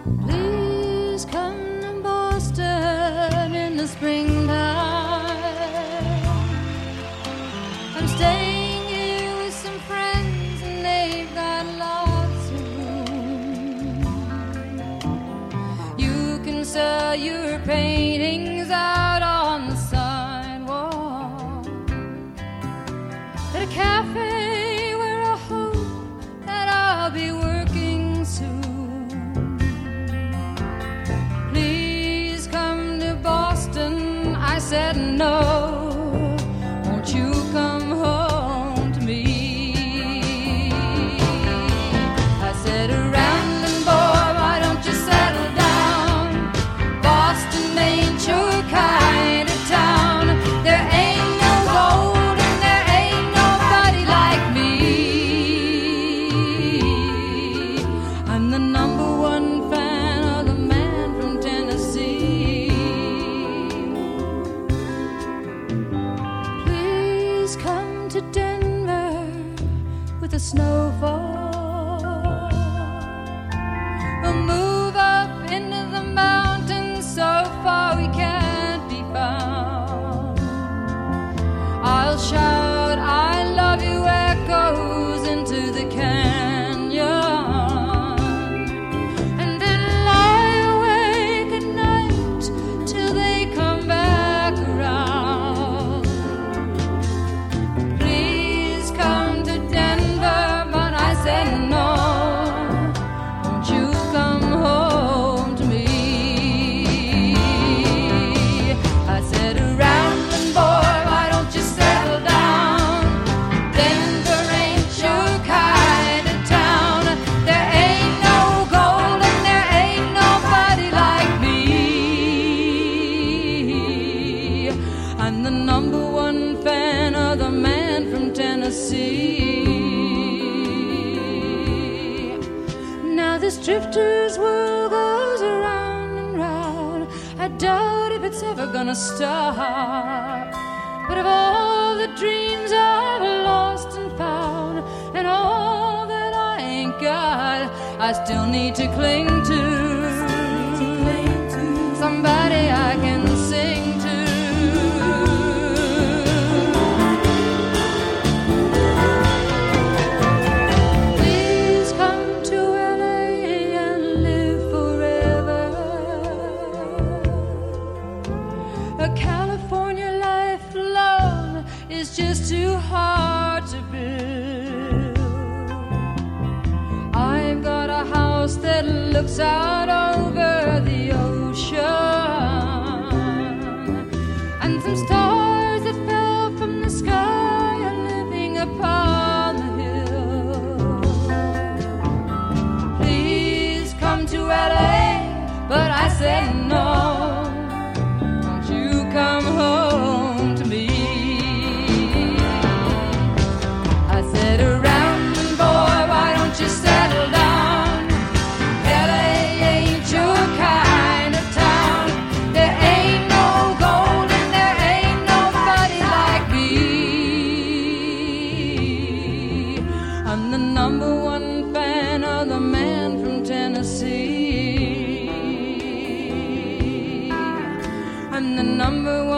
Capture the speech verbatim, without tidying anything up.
Please come to Boston in the springtime. I'm staying here with some friends and they've got lots of room. You can sell your paintings out on the sidewalk at a cafe where I hope that I'll be working soon. Please come to Boston, I said no. Won't you come home to me? I said, Rambling boy, why don't you settle down? Boston ain't your kind of town. There ain't no gold and there ain't nobody like me. I'm the number one fan of the man from Tennessee. Please come to Denver with the snowfall. We'll move up into the mountains so far we can't be found. I'll shout I love you echoes into the canyon, and then lie awake at night till they come back around. Please come to Denver, but I said no. Won't you come home to me? I said, Rambling boy, why don't you settle down? Denver ain't your kind of town. There ain't no gold and there ain't nobody like me. I'm the number one fan of the man from Tennessee. Now this drifter's world goes around and round. I doubt if it's ever gonna stop. But of all the dreams I've lost and found, and all that I ain't got, I still need to cling to somebody I can sing to. Please come to L A and live forever. A California life alone is just too hard to build. I've got a house that looks out over the ocean, and some stars that fell from the sky are living upon the hill. Please come to L A, but I said no. Won't you come home to me? I said, Rambling boy, why don't you settle down? L A ain't your kind of town. There ain't no gold and there ain't nobody like me. I'm the number one fan of the man from Tennessee. I'm the number one